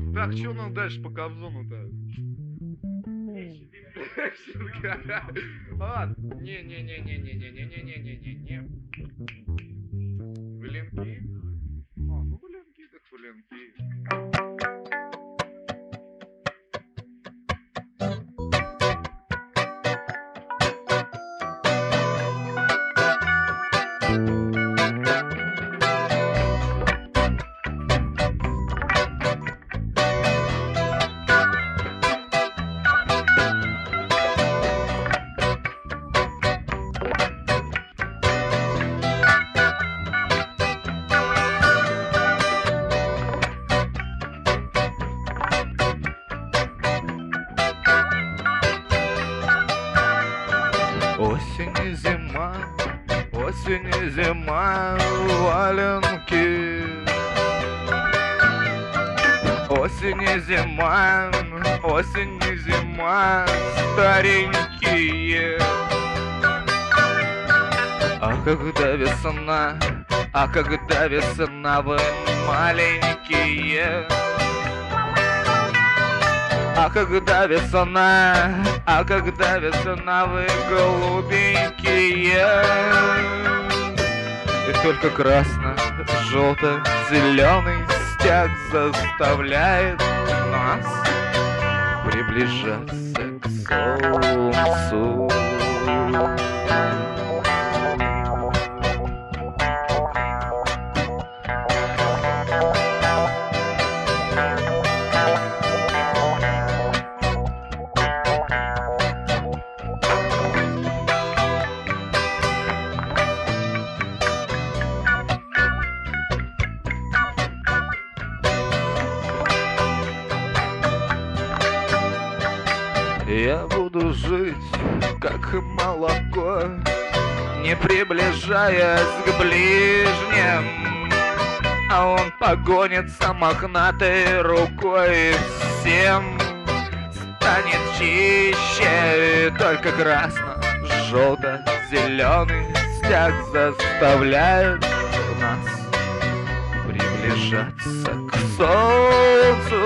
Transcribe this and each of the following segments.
Так, что у нас дальше по Кобзону-то? Ладно. Не-не-не-не-не-не-не-не-не-не-не. Валенки? Ну валенки так валенки. Осень и зима, осень и зима, валенки. Осень и зима, осень и зима, старенькие. А когда весна, а когда весна, вы маленькие. А когда весна, а когда весна, вы голубенькие. И только красно-желто-зеленый стяг заставляет нас приближаться к солнцу. Я буду жить, как молоко, не приближаясь к ближним, а он погонится мохнатой рукой, всем станет чище. Только красно-желто-зеленый стяг заставляет нас приближаться к солнцу.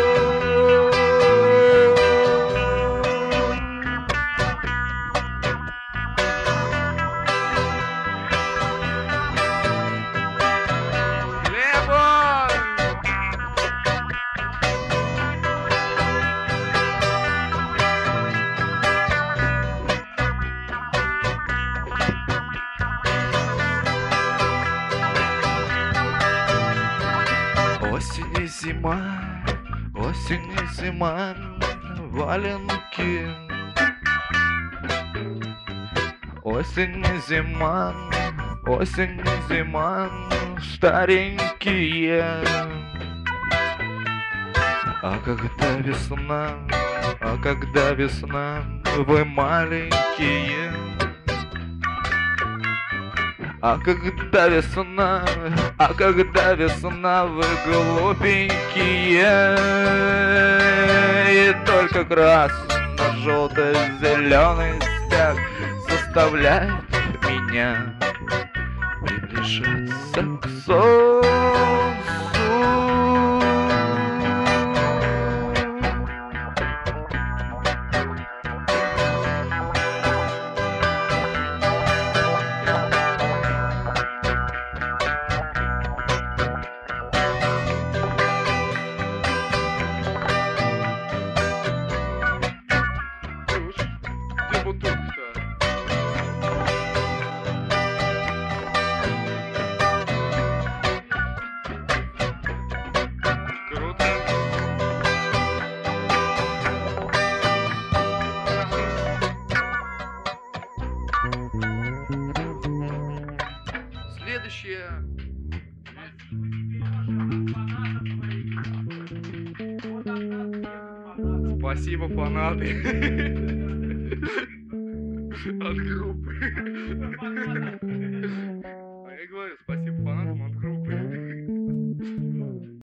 Осень и зима, осень и зима, валенки. Осень и зима, осень и зима, старенькие. А когда весна, вы маленькие. А когда весна, вы голубенькие. И только красно-желто-зеленый стяг заставляет меня приближаться к солнцу. Следующее. Спасибо, фанаты. От группы.